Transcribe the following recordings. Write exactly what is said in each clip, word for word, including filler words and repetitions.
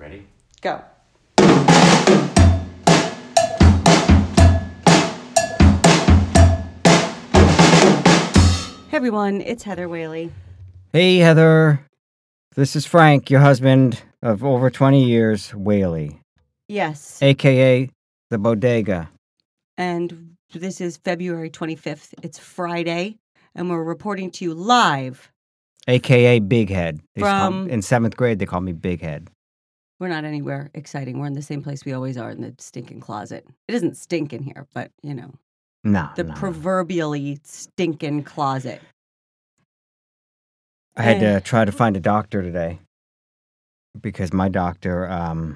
Ready? Go. Hey everyone, it's Heather Whaley. Hey, Heather. This is Frank, your husband of over twenty years, Whaley, Yes. a k a. The Bodega. And this is February twenty-fifth. It's Friday, and we're reporting to you live. a k a. Big Head. They used to call- From- in seventh grade, they called me Big Head. We're not anywhere exciting. We're in the same place we always are, in the stinking closet. It doesn't stink in here, but, you know, No, the no, no. proverbially stinking closet. I had Eh. to try to find a doctor today because my doctor, um,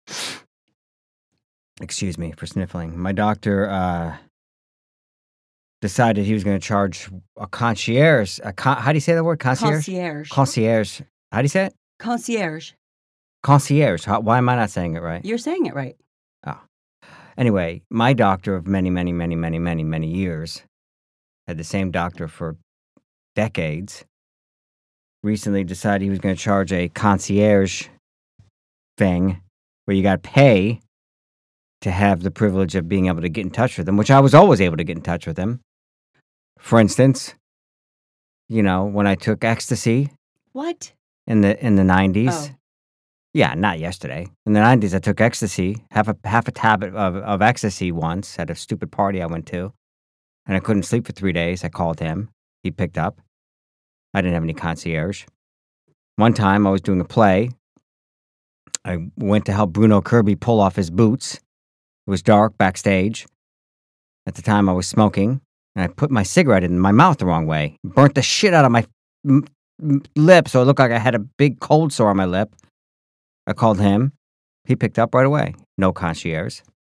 excuse me for sniffling, my doctor uh, decided he was going to charge a concierge. A con- how do you say that word? Concierge? Concierge. Concierge. How do you say it? Concierge. Concierge. How, why am I not saying it right? You're saying it right. Anyway, my doctor of many, many, many, many, many, many years, had the same doctor for decades, recently decided he was going to charge a concierge thing where you got to pay to have the privilege of being able to get in touch with him, which I was always able to get in touch with him. For instance, you know, when I took ecstasy What? in the in the nineties. Oh. Yeah, not yesterday. In the nineties, I took ecstasy, half a half a tablet of, of ecstasy once at a stupid party I went to, and I couldn't sleep for three days. I called him. He picked up. I didn't have any concierge. One time, I was doing a play. I went to help Bruno Kirby pull off his boots. It was dark backstage. At the time, I was smoking, and I put my cigarette in my mouth the wrong way. Burnt the shit out of my m- m- lip, so it looked like I had a big cold sore on my lip. I called him. He picked up right away. No concierge.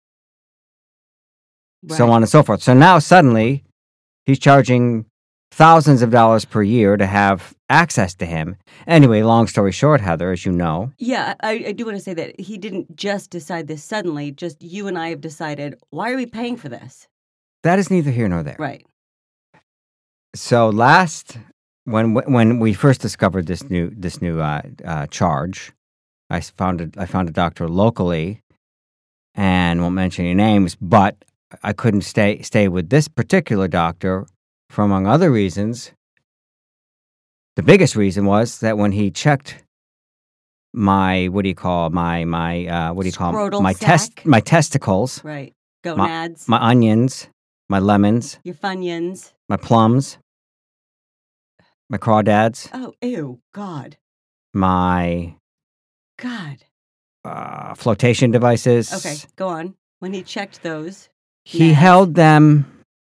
So Right. on and so forth. So now suddenly he's charging thousands of dollars per year to have access to him. Anyway, long story short, Heather, as you know, Yeah, I, I do want to say that he didn't just decide this suddenly. Just you and I have decided, why are we paying for this? that is neither here nor there. Right. So last when when we first discovered this new this new uh, uh, charge, I found a, I found a doctor locally, and won't mention any names, but I couldn't stay stay with this particular doctor for, among other reasons. The biggest reason was that when he checked my what do you call my my uh, what do you call 'em? Scrotal my sac? test my testicles, Right. Gonads, my onions, my lemons, your funyuns. my plums, my crawdads, Oh, ew. God. my God. uh, flotation devices. Okay, go on. When he checked those, He Nads. held them.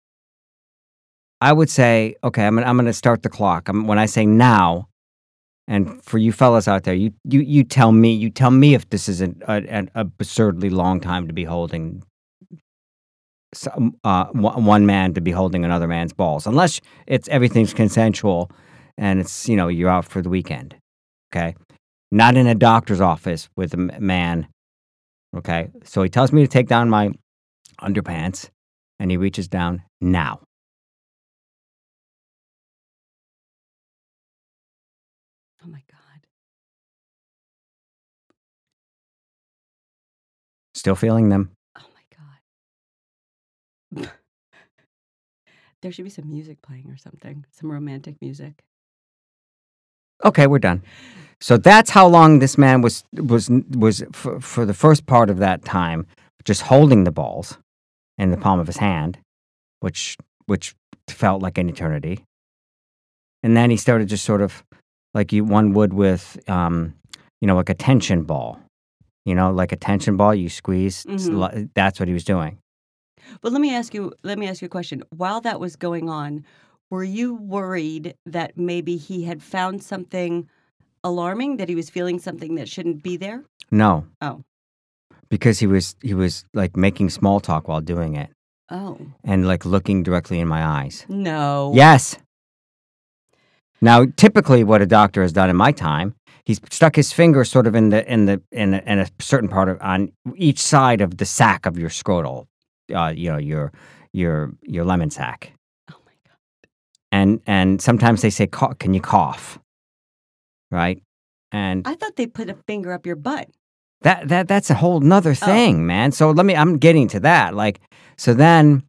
I would say, okay, I'm gonna, I'm going to start the clock. I'm, when I say now, and for you fellas out there, you you you tell me, you tell me if this is an, a, an absurdly long time to be holding. Some, uh, one one man to be holding another man's balls, unless it's everything's consensual, and it's you know you're out for the weekend. Okay, not in a doctor's office with a m- man. Okay, so he tells me to take down my underpants, and he reaches down now. oh my God. Still feeling them. Oh my God. There should be some music playing or something, some romantic music. Okay, we're done. So that's how long this man was was was for, for the first part of that time, just holding the balls in the palm of his hand, which which felt like an eternity. And then he started just sort of like you one would with, um, you know, like a tension ball. You know, like a tension ball, you squeeze. it's Mhm. li- That's what he was doing. But let me ask you, let me ask you a question. While that was going on, were you worried that maybe he had found something alarming, that he was feeling something that shouldn't be there? No, Oh. because he was he was like making small talk while doing it, Oh. and like looking directly in my eyes. No. Yes. Now, typically, what a doctor has done in my time, he's stuck his finger sort of in the in the in a, in a certain part of on each side of the sac of your scrotal, uh, you know, your your your lemon sac, Oh my God. and and sometimes they say, "Cough- "Can you cough?" Right, and I thought they put a finger up your butt. That that that's a whole nother thing, oh. man. So let me. I'm getting to that. Like, so then,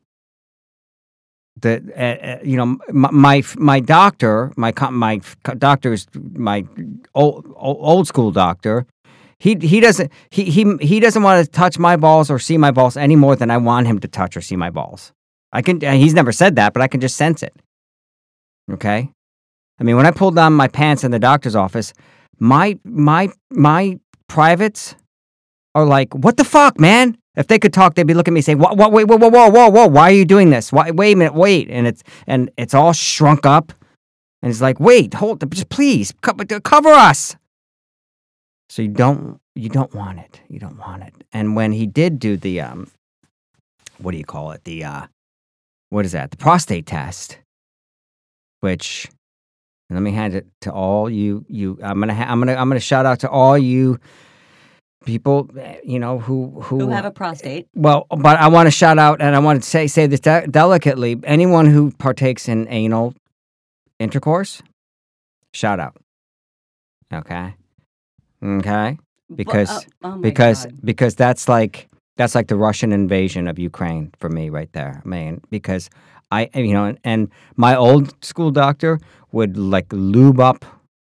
the uh, you know my, my my doctor, my my doctor's my old old school doctor. He he doesn't he he he doesn't want to touch my balls or see my balls any more than I want him to touch or see my balls. I can. He's never said that, but I can just sense it. Okay. I mean, when I pulled down my pants in the doctor's office, my my my privates are like, "What the fuck, man?" If they could talk, they'd be looking at me saying, "What? What? Wait! Whoa! Whoa! Whoa! Whoa! Whoa! Why are you doing this? Why? Wait a minute! Wait!" And it's and it's all shrunk up, and it's like, "Wait! Hold! Just please co- cover us." So you don't you don't want it. You don't want it. And when he did do the um, what do you call it? The uh, what is that? The prostate test, which. And let me hand it to all you. You, I'm gonna. Ha- I'm gonna. I'm gonna shout out to all you people. You know who who, who have a prostate. Well, but I want to shout out, and I want to say say this de- delicately. Anyone who partakes in anal intercourse, shout out. Okay, okay, because but, uh, oh because God. because that's like that's like the Russian invasion of Ukraine for me right there. I mean, because I you know and, and my old school doctor would like lube up,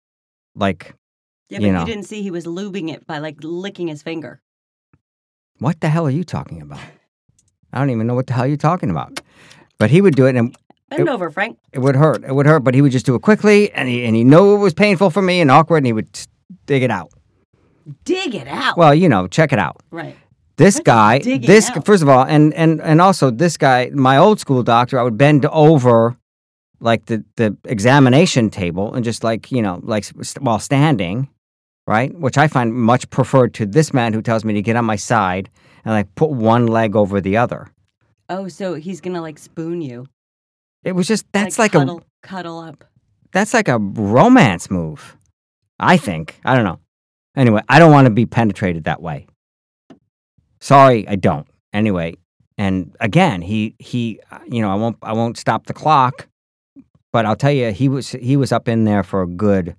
like, yeah, but you know. You didn't see he was lubing it by like licking his finger. What the hell are you talking about? I don't even know what the hell you're talking about. But he would do it, and bend it, over, Frank. It would hurt. It would hurt, but he would just do it quickly, and he and he knew it was painful for me and awkward, and he would dig it out. Dig it out. Well, you know, check it out. Right. This What's guy, this out? first of all, and and and also this guy, my old school doctor, I would bend over. Like the, the examination table and just like, you know, like st- while standing, right? Which I find much preferred to this man who tells me to get on my side and like put one leg over the other. Oh, so he's going to like spoon you. It was just, that's like, like cuddle, a... Cuddle up. That's like a romance move, I think. I don't know. Anyway, I don't want to be penetrated that way. Sorry, I don't. Anyway, and again, he, he, you know, I won't, I won't stop the clock. But I'll tell you, he was he was up in there for a good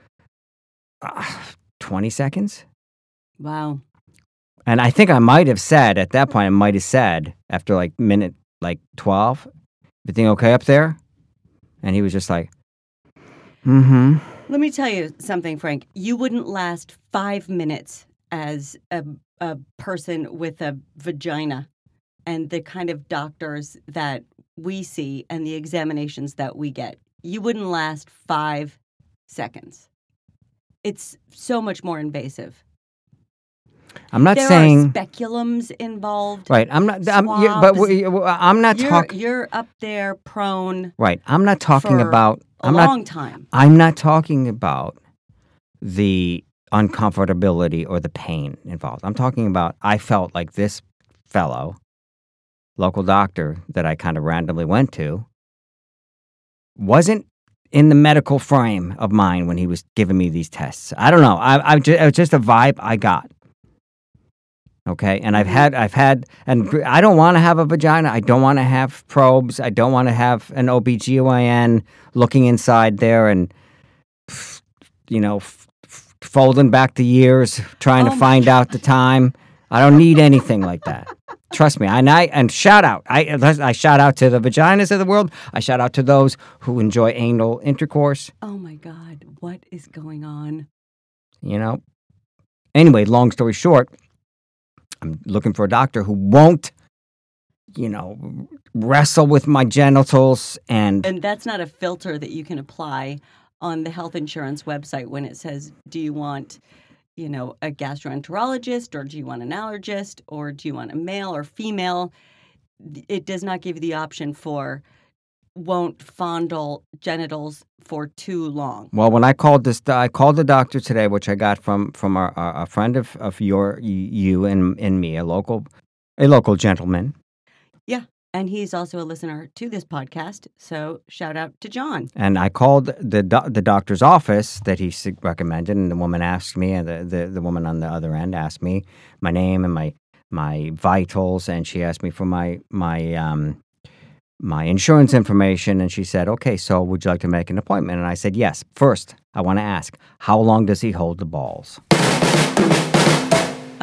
uh, twenty seconds. Wow. And I think I might have said, at that point, I might have said, after like minute like twelve, everything okay up there? And he was just like, mm-hmm. Let me tell you something, Frank. You wouldn't last five minutes as a, a person with a vagina and the kind of doctors that we see and the examinations that we get. You wouldn't last five seconds. It's so much more invasive. I'm not there saying are speculums involved. Right. I'm not. I'm, you're, but we, I'm not talking. You're up there prone. Right. I'm not talking for about a I'm long not, time. I'm not talking about the uncomfortability or the pain involved. I'm talking about I felt like this fellow, local doctor that I kind of randomly went to, wasn't in the medical frame of mind when he was giving me these tests. I don't know. I, I just, it was just a vibe I got. Okay, and I've had, I've had, and I don't want to have a vagina. I don't want to have probes. I don't want to have an O B G Y N looking inside there and, you know, f- f- folding back the years, trying oh to find God. out the time. I don't need anything like that. Trust me. And I and shout out. I I shout out to the vaginas of the world. I shout out to those who enjoy anal intercourse. Oh my God, what is going on? You know. Anyway, long story short. I'm looking for a doctor who won't, you know, wrestle with my genitals and... And that's not a filter that you can apply on the health insurance website when it says, do you want, you know, a gastroenterologist or do you want an allergist or do you want a male or female? It does not give you the option for won't fondle genitals for too long. Well, when I called this, I called the doctor today, which I got from from a, a friend of, of your you and, and me, a local a local gentleman. Yeah, and he's also a listener to this podcast, so shout out to John. And I called the do- the doctor's office that he recommended, and the woman asked me, and the, the, the woman on the other end asked me my name and my my vitals, and she asked me for my my um. my insurance information, and she said, okay, so would you like to make an appointment? And I said, yes. First, I want to ask, how long does he hold the balls?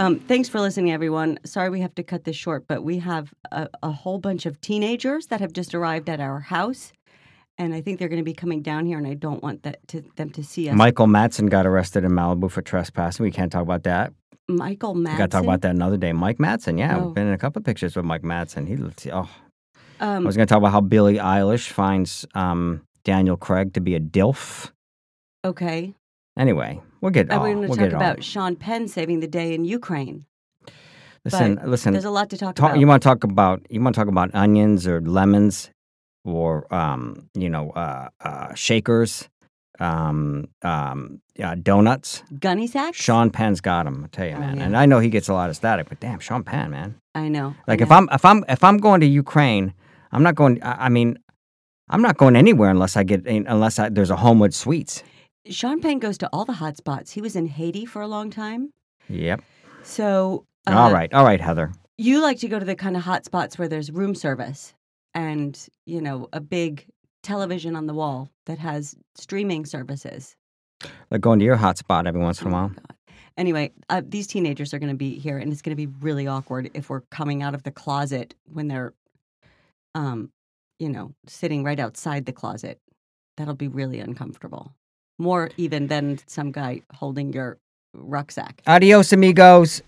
Um, thanks for listening, everyone. Sorry we have to cut this short, but we have a, a whole bunch of teenagers that have just arrived at our house. And I think they're going to be coming down here, and I don't want that to, them to see us. Michael Madsen got arrested in Malibu for trespassing. We can't talk about that. Michael Madsen? We got to talk about that another day. Mike Madsen, yeah. Oh. We've been in a couple of pictures with Mike Madsen. He looks, oh. Um, I was going to talk about how Billie Eilish finds um, Daniel Craig to be a dilf. Okay. Anyway, we'll get it all. We're going to we'll talk get it about all. Sean Penn saving the day in Ukraine. Listen, But listen. There's a lot to talk, talk, about. You want to talk about? You want to talk about onions or lemons, or um, you know, uh, uh, shakers, um, um, uh, donuts. Gunny sacks? Sean Penn's got them. I tell you, Oh, man. yeah. And I know he gets a lot of static, but damn, Sean Penn, man. I know. Like I if know. I'm if I'm if I'm going to Ukraine, I'm not going. I, I mean, I'm not going anywhere unless I get unless I, there's a Homewood Suites. Sean Penn goes to all the hot spots. He was in Haiti for a long time. Yep. So. Uh, all right, all right, Heather. You like to go to the kind of hot spots where there's room service and, you know, a big television on the wall that has streaming services. Like going to your hot spot every once in a Oh, my while. God. Anyway, uh, these teenagers are going to be here, and it's going to be really awkward if we're coming out of the closet when they're, um, you know, sitting right outside the closet. That'll be really uncomfortable. More even than some guy holding your rucksack. Adios, amigos.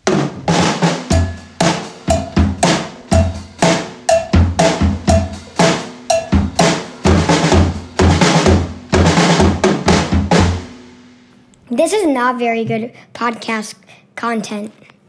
This is not very good podcast content.